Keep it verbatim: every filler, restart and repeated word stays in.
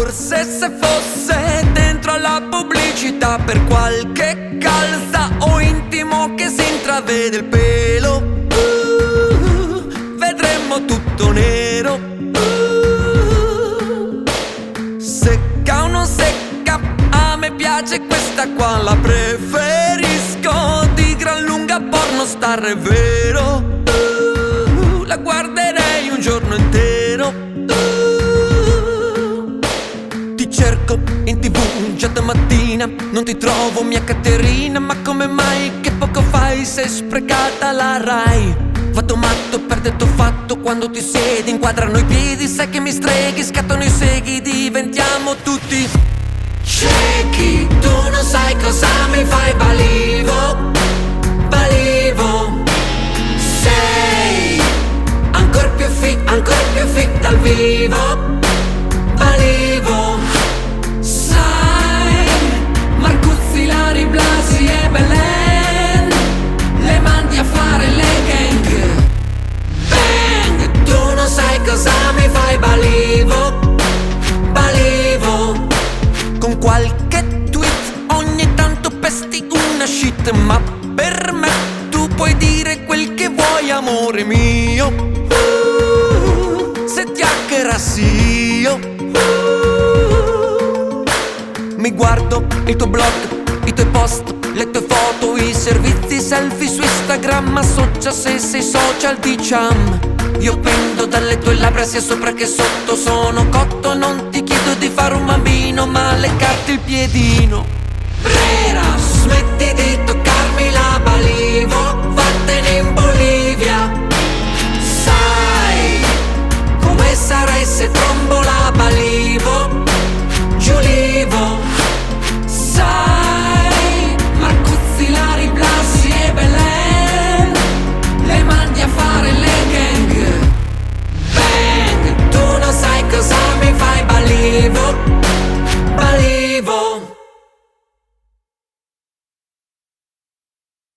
Forse se fosse dentro alla pubblicità, per qualche calza o intimo che si intravede il pelo, uh, vedremmo tutto nero. uh, Secca o non secca, a me piace questa qua, la preferisco di gran lunga pornostar, è vero. uh, La guarderei un giorno intero. Cerco in tv già da mattina, non ti trovo mia Caterina, ma come mai che poco fai sei sprecata la Rai? Vado matto per detto fatto, quando ti siedi inquadrano i piedi, sai che mi streghi, scattano i seghi, diventiamo tutti shaky. Tu non sai cosa mi fai, balivo, balivo. Sei ancor più fit, ancor più fit dal vivo, balivo. Ilari, Blasi e Belen le mandi a fare le gang bang. Tu non sai cosa mi fai, balivo, balivo. Con qualche tweet ogni tanto pesti una shit, ma per me tu puoi dire quel che vuoi, amore mio. uh, Se ti hackerassi io, uh, mi guardo il tuo blog, i tuoi post, le tue foto, i servizi selfie su Instagram, associa se sei social, diciamo. Io pendo dalle tue labbra sia sopra che sotto, sono cotto, non ti chiedo di fare un bambino, ma leccarti il piedino. Brera, smetti di